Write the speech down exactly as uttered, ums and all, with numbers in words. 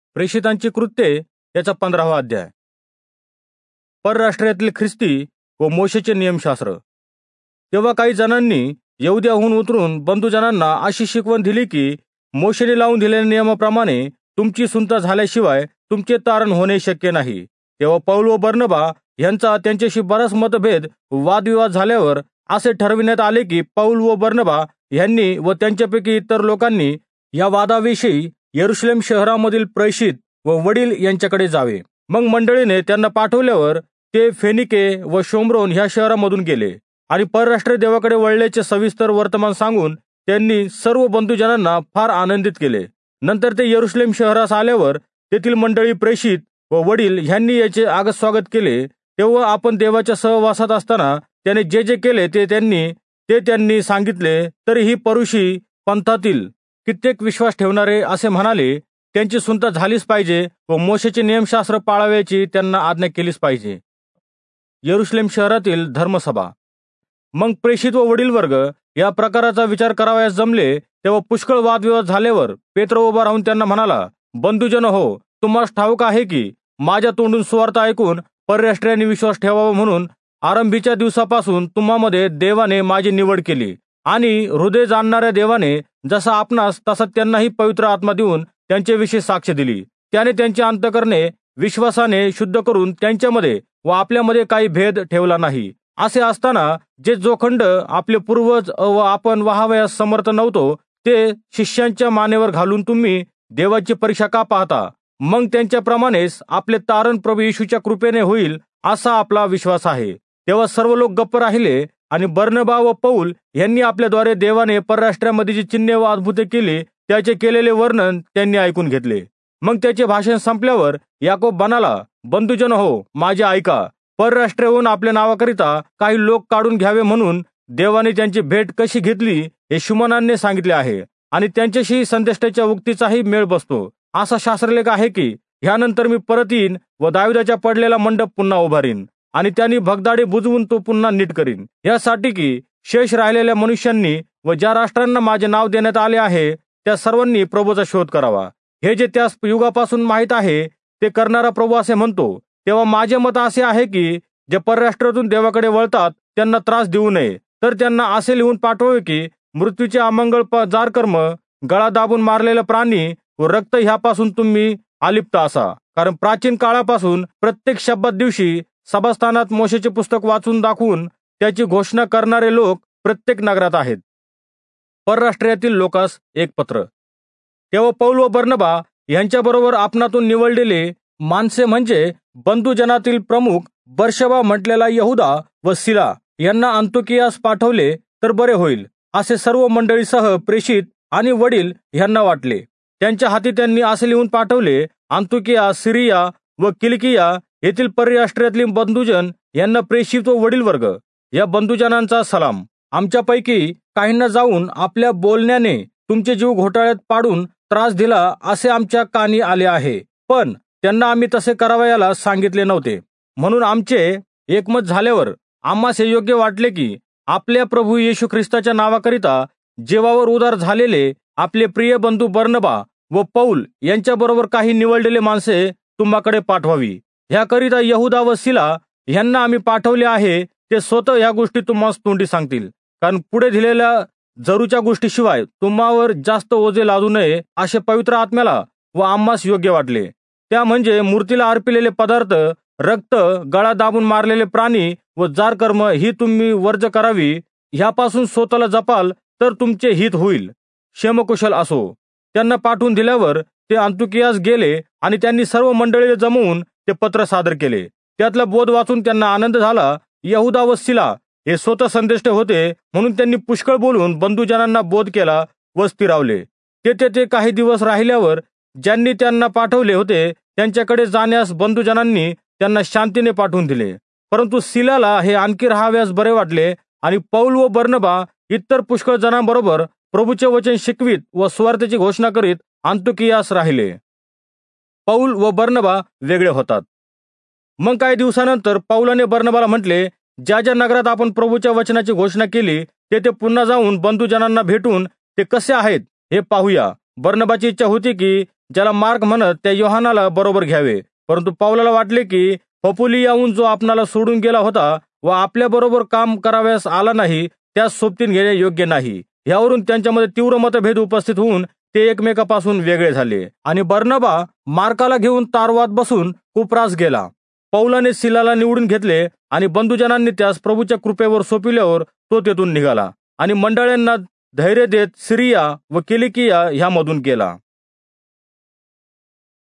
प्रेषितांची कृत्ये याचा पंधरावा अध्याय. परराष्ट्रातील ख्रिस्ती व मोशेचे नियमशास्त्र. तेव्हा काही जणांनी यहुद्याहून उतरून बंधुजनांना अशी शिकवण दिली की मोशेने लावून दिलेल्या नियमाप्रमाणे तुमची सुनता झाल्याशिवाय तुमचे तारण होणे शक्य नाही. तेव्हा पौल व बर्नबा यांचा त्यांच्याशी बराच मतभेद वादविवाद झाल्यावर असे ठरविण्यात आले की पौल व बर्नबा यांनी व त्यांच्यापैकी इतर लोकांनी या वादाविषयी यरुशलेम शहरामधील प्रेषित व वडील यांच्याकडे जावे. मग मंडळीने त्यांना पाठवल्यावर ते फेनिके व शोम्रोन ह्या शहरामधून गेले आणि परराष्ट्रीय देवाकडे वळल्याचे सविस्तर वर्तमान सांगून त्यांनी सर्व बंधुजनांना फार आनंदित केले. नंतर ते यरुशलेम शहरास आल्यावर तेथील मंडळी प्रेषित व वडील ह्यांनी याचे आगस्वागत केले. तेव्हा आपण देवाच्या सहवासात असताना त्याने जे जे केले ते त्यांनी ते त्यांनी सांगितले. तरीही परुषी पंथातील कित्येक विश्वास ठेवणारे असे म्हणाले त्यांची सुनता झालीच पाहिजे व मोशेचे नियमशास्त्र पाळावयाची त्यांना आज्ञा केलीच पाहिजे. यरुशलेम शहरातील धर्मसभा. मग प्रेषित व वडील वर्ग या प्रकाराचा विचार करावयास जमले. तेव्हा पुष्कळ वादविवाद झाल्यावर पेत्र उभा राहून त्यांना म्हणाला, बंधुजन हो, तुम्हाला ठाऊक आहे की माझ्या तोंडून सुवार्ता ऐकून परराष्ट्रीयांनी विश्वास ठेवावा म्हणून आरंभीच्या दिवसापासून तुम्हामध्ये देवाने माझी निवड केली आणि हृदय जाणणाऱ्या देवाने जसा आपणास तसा त्यांनाही पवित्र आत्मा देऊन त्यांच्याविषयी साक्ष दिली. त्याने त्यांची अंतकरणे विश्वासाने शुद्ध करून त्यांच्यामध्ये व आपल्यामध्ये काही भेद ठेवला नाही. असे असताना जे जोखंड आपले पूर्वज व आपण वाहावयास समर्थ नव्हतो ते शिष्यांच्या मानेवर घालून तुम्ही देवाची परीक्षा का पाहता? मग त्यांच्याप्रमाणेच आपले तारण प्रभू येशूच्या कृपेने होईल असा आपला विश्वास आहे. तेव्हा सर्व लोक गप्प राहिले आणि बर्नबा व पौल यांनी आपल्याद्वारे देवाने परराष्ट्रामध्ये जी चिन्हे व अद्भुते केली त्याचे केलेले वर्णन त्यांनी ऐकून घेतले. मग त्याचे भाषण संपल्यावर याकोब म्हणाला, बंधुजन हो, माझे ऐका. परराष्ट्राहून आपल्या नावाकरिता काही लोक काढून घ्यावे म्हणून देवाने त्यांची भेट कशी घेतली हे शुमनाने सांगितले आहे आणि त्यांच्याशी संदेष्टाच्या उक्तीचाही मेळ बसतो. असा शास्त्रलेख आहे की ह्यानंतर मी परत येईन व दाविदाच्या पडलेला मंडप पुन्हा उभारीन आणि त्यांनी भगदाडे बुजवून तो पुन्हा नीट करीन. यासाठी की शेष राहिलेल्या मनुष्यांनी व ज्या राष्ट्रांना माझे नाव देण्यात आले आहे त्या सर्वांनी प्रभूचा शोध करावा. हे जे त्यास युगापासून माहीत आहे ते करणारा प्रभू असे म्हणतो. तेव्हा माझे मत असे आहे की जे परराष्ट्रातून देवाकडे वळतात त्यांना त्रास देऊ नये, तर त्यांना असे लिहून पाठवावे की मृत्यूचे अमंगळ जारकर्म, गळा दाबून मारलेला प्राणी व रक्त ह्यापासून तुम्ही अलिप्त असा. कारण प्राचीन काळापासून प्रत्येक शब्दात दिवशी सभास्थानात मोशेचे पुस्तक वाचून दाखवून त्याची घोषणा करणारे लोक प्रत्येक नगरात आहेत. परराष्ट्रातील लोकास एक पत्र. तेव्हा पौल व बर्नबा यांच्याबरोबर आपणातून निवडलेले माणसे म्हणजे बंधुजनातील प्रमुख बर्शबा म्हटलेला यहुदा व सिला यांना अंतोकियास पाठवले तर बरे होईल असे सर्व मंडळीसह प्रेषित आणि वडील यांना वाटले. त्यांच्या हाती त्यांनी असे लिहून पाठवले, अंतोकिया, सिरिया व किलिकिया येथील परराष्ट्रातील बंधुजन यांना प्रेषित व वडील वर्ग, या बंधुजनांचा सलाम. आमच्यापैकी काहींना जाऊन आपल्या बोलण्याने तुमचे जीव घोटाळ्यात पाडून त्रास दिला असे आमच्या कानी आले आहे, पण त्यांना आम्ही तसे करावयाला सांगितले नव्हते. म्हणून आमचे एकमत झाल्यावर आम्हास हे योग्य वाटले की आपल्या प्रभू येशू ख्रिस्ताच्या नावाकरिता जीवावर उदार झालेले आपले प्रिय बंधू बर्नबा व पौल यांच्याबरोबर काही निवडलेले माणसे तुम्हाकडे पाठवावी. ह्याकरिता यहुदा व सिला यांना आम्ही पाठवले आहे. ते स्वतः ह्या गोष्टी तुम्हास तोंडी सांगतील, कारण पुढे दिलेल्या जरूच्या गोष्टीशिवाय तुम्हावर जास्त ओझे लादू नये असे पवित्र आत्म्याला व आम्हास योग्य वाटले. त्या म्हणजे मूर्तीला अर्पिलेले पदार्थ, रक्त, गळा दाबून मारलेले प्राणी व जारकर्म ही तुम्ही वर्ज करावी. ह्यापासून स्वतःला जपाल तर तुमचे हित होईल. क्षेमकुशल असो. त्यांना पाठवून दिल्यावर ते अंतुकियास गेले आणि त्यांनी सर्व मंडळीला जमवून ते पत्र सादर केले. त्यातला बोध वाचून त्यांना आनंद झाला. यहुदा व सिला हे स्वतः संदेष्ट होते म्हणून त्यांनी पुष्कळ बोलून बंधुजनांना बोध केला व स्थिरावले. तेथे ते काही दिवस राहिल्यावर ज्यांनी त्यांना पाठवले होते त्यांच्याकडे जाण्यास बंधुजनांनी त्यांना शांतीने पाठवून दिले. परंतु सिलाला हे आणखी राहाव्यास बरे वाटले आणि पौल व बर्नबा इतर पुष्कळ जणांबरोबर प्रभूचे वचन शिकवीत व सुवार्तेची घोषणा करीत अंतोकियास राहिले. पौल व बर्नबा वेगळे होतात. मग काही दिवसानंतर पौलाने बर्नबाला म्हटले, ज्या ज्या नगरात आपण प्रभूच्या वचनाची घोषणा केली तेथे पुन्हा जाऊन बंधुजनांना भेटून ते कसे आहेत हे पाहूया. बर्नबाची इच्छा होती की ज्याला मार्क म्हणत त्या योहानाला बरोबर घ्यावे. परंतु पौलाला वाटले की पपुलियाहून जो आपणाला सोडून गेला होता व आपल्या बरोबर काम कराव्यास आला नाही त्यास सोबतीन घेणे योग्य नाही. यावरून त्यांच्यामध्ये तीव्र मतभेद उपस्थित होऊन ते एकमेकापासून वेगळे झाले आणि बर्नबा मार्काला घेऊन तारवात बसून कुप्रास गेला. पौलाने सिलाला निवडून घेतले आणि बंधुजनांनी त्यास प्रभूच्या कृपेवर सोपिल्यावर तो तेथून निघाला आणि मंडळींना धैर्य देत सिरिया व किलिकिया ह्यामधून गेला.